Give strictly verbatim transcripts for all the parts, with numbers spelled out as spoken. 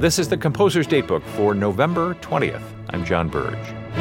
This is the Composer's Datebook for November twentieth. I'm John Burge.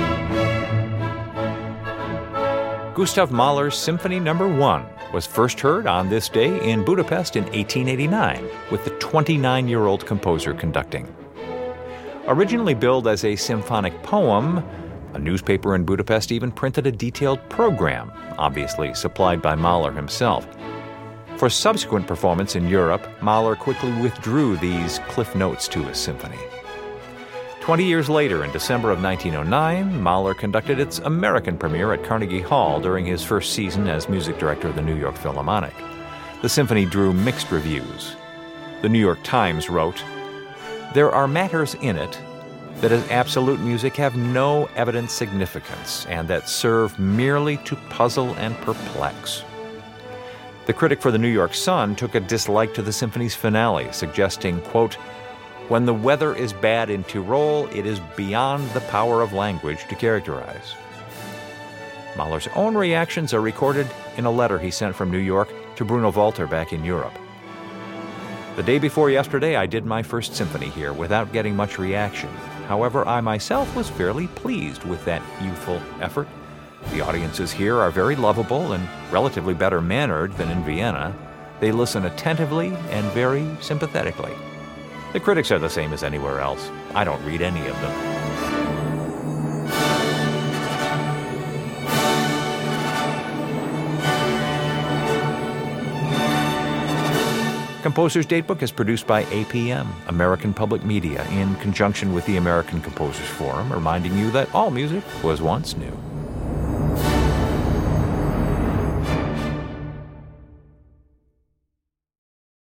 Gustav Mahler's Symphony Number one was first heard on this day in Budapest in eighteen eighty-nine, with the twenty-nine-year-old composer conducting. Originally billed as a symphonic poem, a newspaper in Budapest even printed a detailed program, obviously supplied by Mahler himself. For subsequent performance in Europe, Mahler quickly withdrew these cliff notes to his symphony. Twenty years later, in December of nineteen oh nine, Mahler conducted its American premiere at Carnegie Hall during his first season as music director of the New York Philharmonic. The symphony drew mixed reviews. The New York Times wrote, "There are matters in it that as absolute music have no evident significance and that serve merely to puzzle and perplex." The critic for the New York Sun took a dislike to the symphony's finale, suggesting, quote, "When the weather is bad in Tyrol, it is beyond the power of language to characterize." Mahler's own reactions are recorded in a letter he sent from New York to Bruno Walter back in Europe. "The day before yesterday, I did my first symphony here without getting much reaction. However, I myself was fairly pleased with that youthful effort. The audiences here are very lovable and relatively better mannered than in Vienna. They listen attentively and very sympathetically. The critics are the same as anywhere else. I don't read any of them." Composer's Datebook is produced by A P M, American Public Media, in conjunction with the American Composers Forum, reminding you that all music was once new.